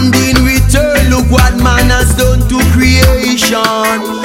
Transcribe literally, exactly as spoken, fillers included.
And in return, look what man has done to creation.